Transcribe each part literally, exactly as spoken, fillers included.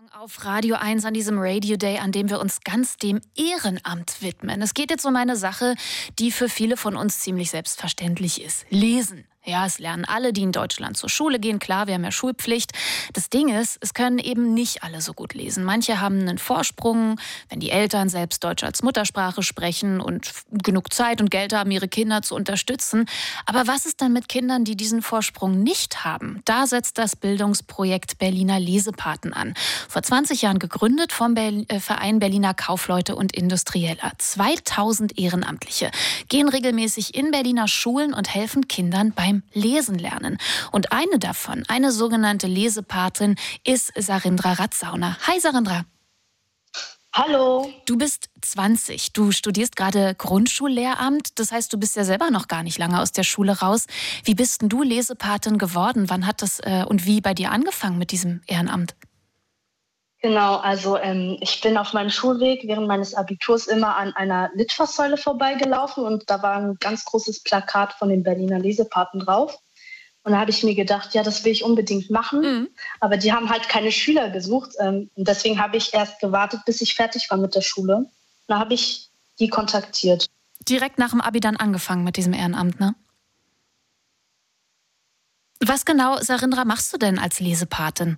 Auf Radio eins an diesem Radio Day, an dem wir uns ganz dem Ehrenamt widmen. Es geht jetzt um eine Sache, die für viele von uns ziemlich selbstverständlich ist. Lesen. Ja, es lernen alle, die in Deutschland zur Schule gehen. Klar, wir haben ja Schulpflicht. Das Ding ist, es können eben nicht alle so gut lesen. Manche haben einen Vorsprung, wenn die Eltern selbst Deutsch als Muttersprache sprechen und genug Zeit und Geld haben, ihre Kinder zu unterstützen. Aber was ist dann mit Kindern, die diesen Vorsprung nicht haben? Da setzt das Bildungsprojekt Berliner Lesepaten an. Vor zwanzig Jahren gegründet vom Ber- äh, Verein Berliner Kaufleute und Industrieller. zweitausend Ehrenamtliche gehen regelmäßig in Berliner Schulen und helfen Kindern beim Lesen lernen. Und eine davon, eine sogenannte Lesepatin, ist Sarindra Ratzauner. Hi Sarindra. Hallo. Du bist zwanzig. Du studierst gerade Grundschullehramt. Das heißt, du bist ja selber noch gar nicht lange aus der Schule raus. Wie bist denn du Lesepatin geworden? Wann hat das äh, und wie bei dir angefangen mit diesem Ehrenamt? Genau, also ähm, ich bin auf meinem Schulweg während meines Abiturs immer an einer Litfaßsäule vorbeigelaufen und da war ein ganz großes Plakat von den Berliner Lesepaten drauf. Und da habe ich mir gedacht, ja, das will ich unbedingt machen. Mhm. Aber die haben halt keine Schüler gesucht. Ähm, und deswegen habe ich erst gewartet, bis ich fertig war mit der Schule. Da habe ich die kontaktiert. Direkt nach dem Abi dann angefangen mit diesem Ehrenamt, ne? Was genau, Sarindra, machst du denn als Lesepatin?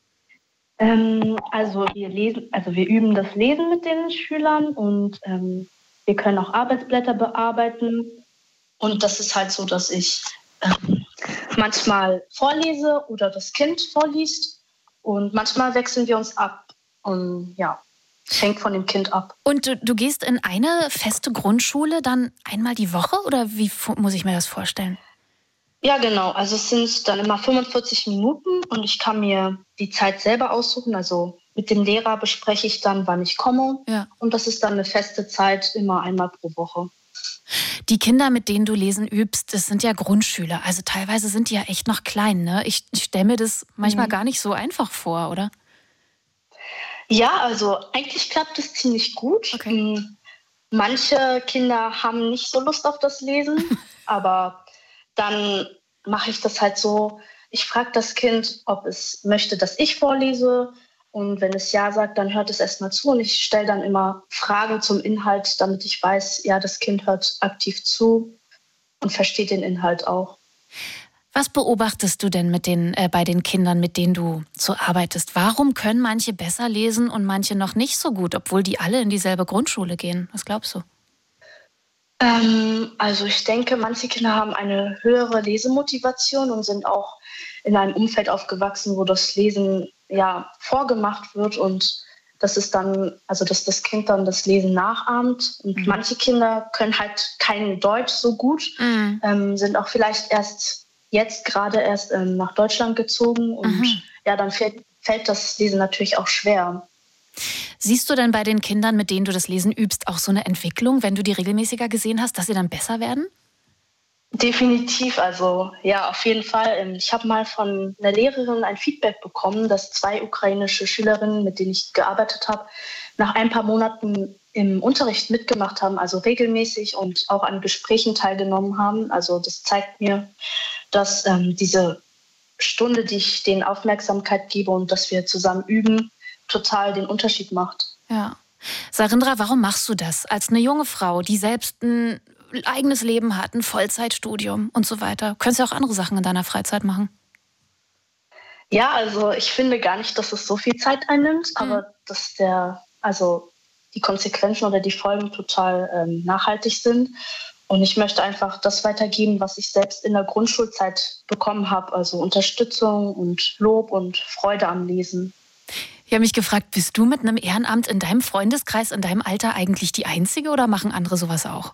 Ähm, also wir lesen, also wir üben das Lesen mit den Schülern und ähm, wir können auch Arbeitsblätter bearbeiten. Und das ist halt so, dass ich ähm, manchmal vorlese oder das Kind vorliest und manchmal wechseln wir uns ab. Und ja, es hängt von dem Kind ab. Und du, du gehst in eine feste Grundschule dann einmal die Woche oder wie muss ich mir das vorstellen? Ja, genau. Also es sind dann immer fünfundvierzig Minuten und ich kann mir die Zeit selber aussuchen. Also mit dem Lehrer bespreche ich dann, wann ich komme. Ja. Und das ist dann eine feste Zeit, immer einmal pro Woche. Die Kinder, mit denen du lesen übst, das sind ja Grundschüler. Also teilweise sind die ja echt noch klein, ne? Ich, ich stelle mir das manchmal mhm. gar nicht so einfach vor, oder? Ja, also eigentlich klappt es ziemlich gut. Okay. Manche Kinder haben nicht so Lust auf das Lesen, aber dann mache ich das halt so, ich frage das Kind, ob es möchte, dass ich vorlese. Und wenn es ja sagt, dann hört es erstmal zu. Und ich stelle dann immer Fragen zum Inhalt, damit ich weiß, ja, das Kind hört aktiv zu und versteht den Inhalt auch. Was beobachtest du denn mit den, äh, bei den Kindern, mit denen du so arbeitest? Warum können manche besser lesen und manche noch nicht so gut, obwohl die alle in dieselbe Grundschule gehen? Was glaubst du? Ähm, also ich denke, manche Kinder haben eine höhere Lesemotivation und sind auch in einem Umfeld aufgewachsen, wo das Lesen ja vorgemacht wird und das ist dann, also dass das Kind dann das Lesen nachahmt. Und mhm. manche Kinder können halt kein Deutsch so gut, mhm. ähm, sind auch vielleicht erst jetzt gerade erst ähm, nach Deutschland gezogen und mhm. ja, dann fällt, fällt das Lesen natürlich auch schwer. Siehst du denn bei den Kindern, mit denen du das Lesen übst, auch so eine Entwicklung, wenn du die regelmäßiger gesehen hast, dass sie dann besser werden? Definitiv, also ja, auf jeden Fall. Ich habe mal von einer Lehrerin ein Feedback bekommen, dass zwei ukrainische Schülerinnen, mit denen ich gearbeitet habe, nach ein paar Monaten im Unterricht mitgemacht haben, also regelmäßig und auch an Gesprächen teilgenommen haben. Also das zeigt mir, dass ähm, diese Stunde, die ich denen Aufmerksamkeit gebe und dass wir zusammen üben, total den Unterschied macht. Ja. Sarindra, warum machst du das? Als eine junge Frau, die selbst ein eigenes Leben hat, ein Vollzeitstudium und so weiter. Könntest du auch andere Sachen in deiner Freizeit machen? Ja, also ich finde gar nicht, dass es so viel Zeit einnimmt, mhm. aber dass der, also die Konsequenzen oder die Folgen total ähm, nachhaltig sind. Und ich möchte einfach das weitergeben, was ich selbst in der Grundschulzeit bekommen habe. Also Unterstützung und Lob und Freude am Lesen. Ich habe mich gefragt, bist du mit einem Ehrenamt in deinem Freundeskreis, in deinem Alter eigentlich die Einzige oder machen andere sowas auch?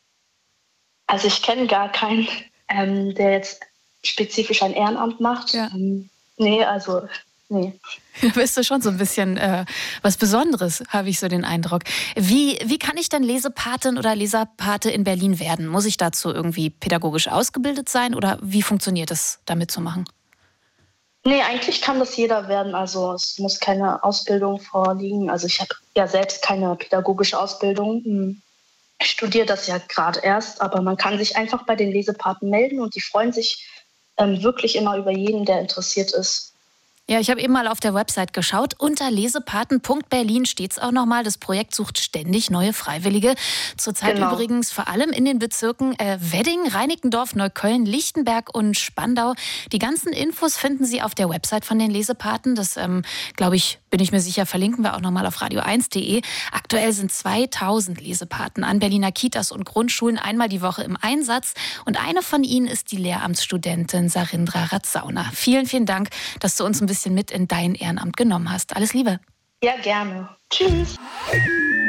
Also ich kenne gar keinen, ähm, der jetzt spezifisch ein Ehrenamt macht. Ja. Ähm, nee, also nee. Da bist du schon so ein bisschen äh, was Besonderes, habe ich so den Eindruck. Wie, wie kann ich denn Lesepatin oder Leserpate in Berlin werden? Muss ich dazu irgendwie pädagogisch ausgebildet sein oder wie funktioniert es, da mitzumachen? Nee, eigentlich kann das jeder werden. Also es muss keine Ausbildung vorliegen. Also ich habe ja selbst keine pädagogische Ausbildung. Ich studiere das ja gerade erst, aber man kann sich einfach bei den Lesepaten melden und die freuen sich ähm, wirklich immer über jeden, der interessiert ist. Ja, ich habe eben mal auf der Website geschaut. Unter lesepaten punkt berlin steht es auch nochmal. Das Projekt sucht ständig neue Freiwillige. Zurzeit Genau. übrigens vor allem in den Bezirken äh, Wedding, Reinickendorf, Neukölln, Lichtenberg und Spandau. Die ganzen Infos finden Sie auf der Website von den Lesepaten. Das, ähm, glaube ich, bin ich mir sicher, verlinken wir auch nochmal auf radio eins punkt de. Aktuell sind zweitausend Lesepaten an Berliner Kitas und Grundschulen einmal die Woche im Einsatz. Und eine von ihnen ist die Lehramtsstudentin Sarindra Ratzauna. Vielen, vielen Dank, dass du uns ein bisschen mit in dein Ehrenamt genommen hast. Alles Liebe. Ja, gerne. Tschüss.